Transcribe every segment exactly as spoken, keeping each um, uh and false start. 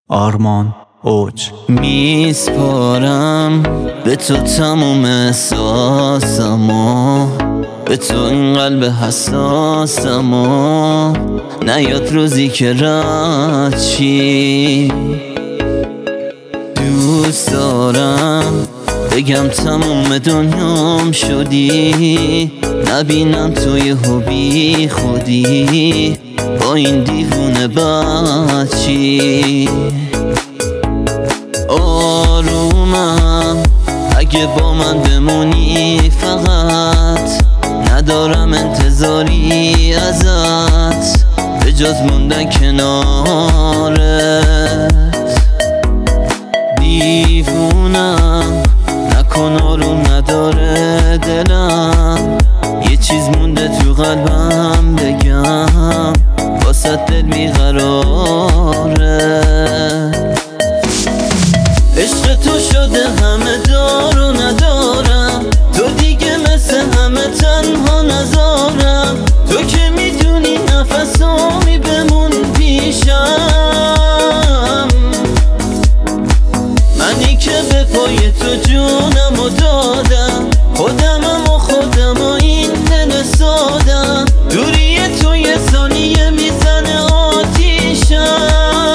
آرمان اوج. میسپارم به تو تموم احساسمو، به تو این قلب حساسمو، نیاد روزی که رد چی. دوست دارم بگم تموم دنیام شدی، نبینم توی هوبی خودی با این دیوونه بچی. آرومم اگه با من بمونی، فقط ندارم انتظاری ازت به جز موندن کنارت. دیوونم نکن، آروم نداره دلم، یه چیز مونده تو قلبم بگم، واسه دل بیقراره. عشق تو شده همه دار و ندارم، تو دیگه مثل همه تنها نذارم، تو که میدونی نفسامی بمون پیشم، منی که به پای تو جونم و دادم، خودمم و خودم و این دل سادم، دوری تو یه ثانیه میزنه آتیشم.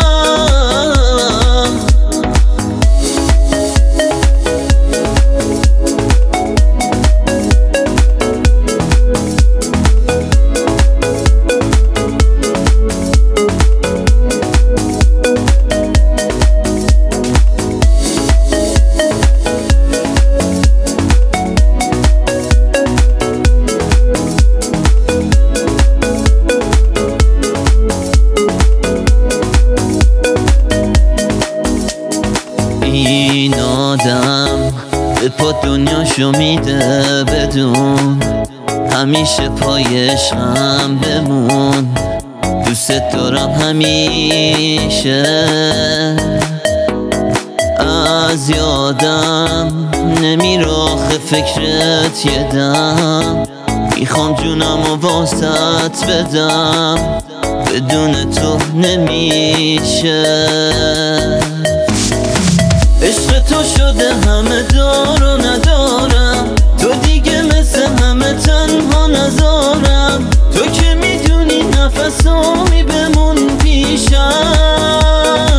این آدم به پا دنیاشو میده بدون، همیشه پای عشقم بمون، دوست دارم همیشه. از یادم نمیره آخه فکرت یه دم، میخوام جونم و واسط بدم، بدون تو نمیشه. عشق تو شده همه دار و ندارم، تو دیگه مثل همه تنها نذارم، تو که میدونی نفسامی بمون پیشم،